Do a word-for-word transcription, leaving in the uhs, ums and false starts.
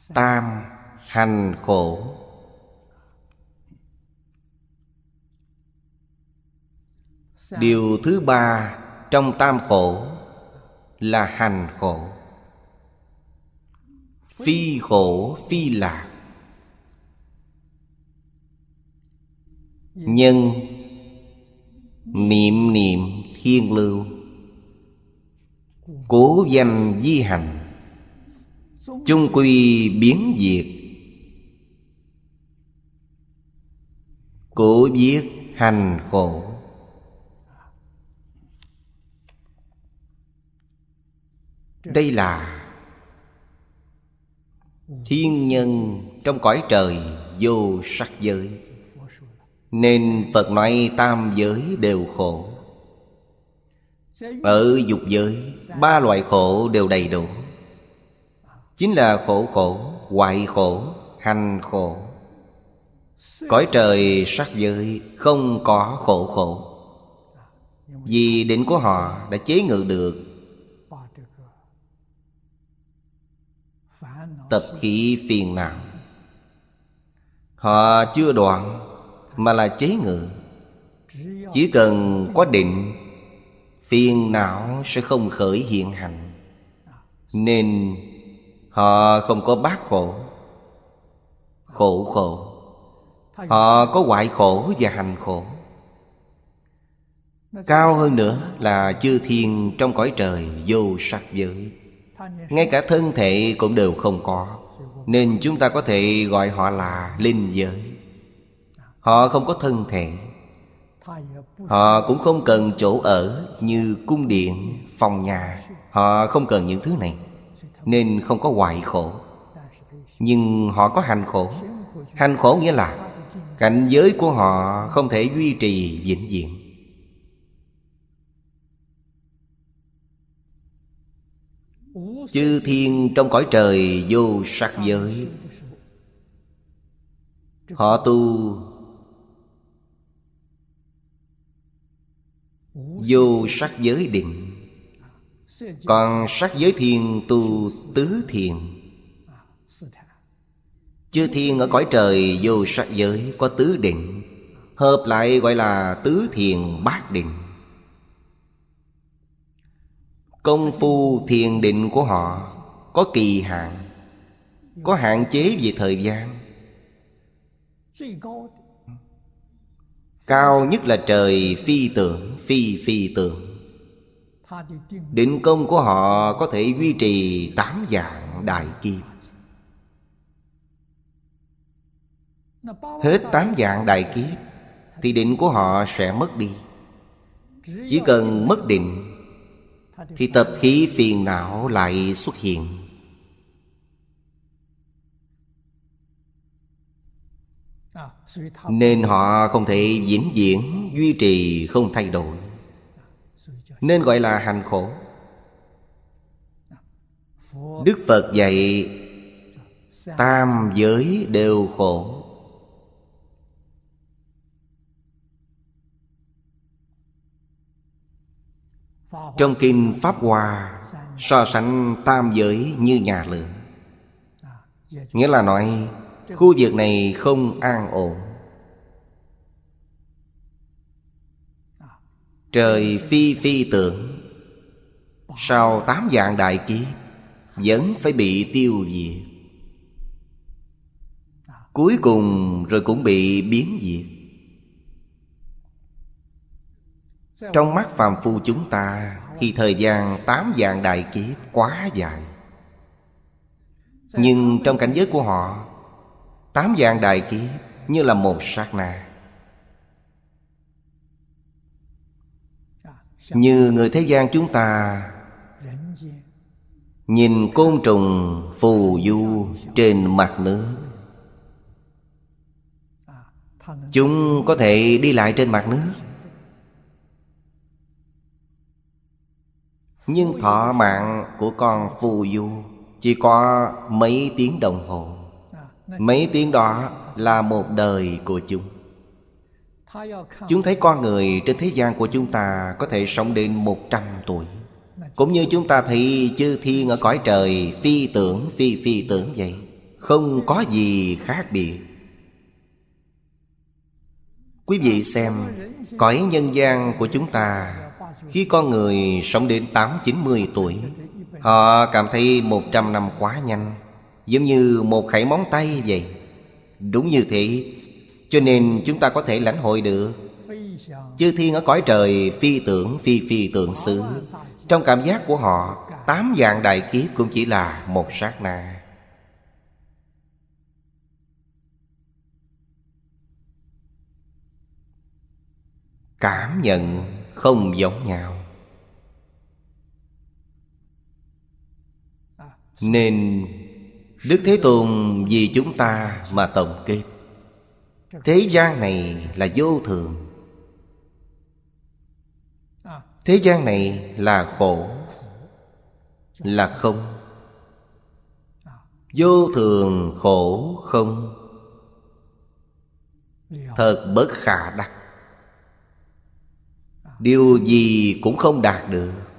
tam hành khổ. Điều thứ ba trong tam khổ là hành khổ. Phi khổ phi lạc. Nhân niệm niệm thiên lưu, cố danh di hành, chung quy biến diệt. Cố viết hành khổ. Đây là thiên nhân trong cõi trời vô sắc giới. Nên Phật nói tam giới đều khổ. Ở dục giới, ba loại khổ đều đầy đủ. Chính là khổ khổ, hoại khổ, hành khổ. Cõi trời sắc giới không có khổ khổ, vì định của họ đã chế ngự được tập khí phiền não. Họ chưa đoạn mà là chế ngự. Chỉ cần có định, phiền não sẽ không khởi hiện hành. Nên họ không có bát khổ, khổ khổ. Họ có hoại khổ và hành khổ. Cao hơn nữa là chư thiên trong cõi trời vô sắc giới. Ngay cả thân thể cũng đều không có. Nên chúng ta có thể gọi họ là linh giới. Họ không có thân thể. Họ cũng không cần chỗ ở như cung điện, phòng nhà. Họ không cần những thứ này, nên không có hoại khổ. Nhưng họ có hành khổ. Hành khổ nghĩa là cảnh giới của họ không thể duy trì vĩnh viễn. Chư thiên trong cõi trời vô sắc giới, họ tu vô sắc giới định. Còn sắc giới thiên tu tứ thiền. Chư thiên ở cõi trời vô sắc giới có tứ định, hợp lại gọi là tứ thiền bát định. Công phu thiền định của họ có kỳ hạn, có hạn chế về thời gian. Cao nhất là trời phi tưởng, phi phi tưởng. Định công của họ có thể duy trì tám vạn đại kiếp. Hết tám vạn đại kiếp thì định của họ sẽ mất đi. Chỉ cần mất định thì tập khí phiền não lại xuất hiện. Nên họ không thể vĩnh viễn duy trì không thay đổi, nên gọi là hành khổ. Đức Phật dạy tam giới đều khổ. Trong kinh Pháp Hoa so sánh tam giới như nhà lửa. Nghĩa là nói khu vực này không an ổn. Trời phi phi tưởng, sau tám vạn đại kiếp vẫn phải bị tiêu diệt. Cuối cùng rồi cũng bị biến diệt. Trong mắt phàm phu chúng ta thì thời gian tám vạn đại kiếp quá dài. Nhưng trong cảnh giới của họ, tám vạn đại kiếp như là một sát na. Như người thế gian chúng ta nhìn côn trùng phù du trên mặt nước, chúng có thể đi lại trên mặt nước. Nhưng thọ mạng của con phù du chỉ có mấy tiếng đồng hồ. Mấy tiếng đó là một đời của chúng. Chúng thấy con người trên thế gian của chúng ta có thể sống đến một trăm tuổi. Cũng như chúng ta thấy chư thiên ở cõi trời phi tưởng phi phi tưởng vậy. không có gì khác biệt. Quý vị xem, cõi nhân gian của chúng ta, khi con người sống đến tám chín mươi tuổi, họ cảm thấy một trăm năm quá nhanh, giống như một khẩy móng tay vậy. Đúng như thế. Cho nên chúng ta có thể lãnh hội được chư thiên ở cõi trời phi tưởng phi phi tưởng xứ. Trong cảm giác của họ, tám vạn đại kiếp cũng chỉ là một sát na. Cảm nhận không giống nhau. Nên Đức Thế Tôn vì chúng ta mà tổng kết: thế gian này là vô thường, thế gian này là khổ, là không. Vô thường khổ không, thật bất khả đắc. Điều gì cũng không đạt được.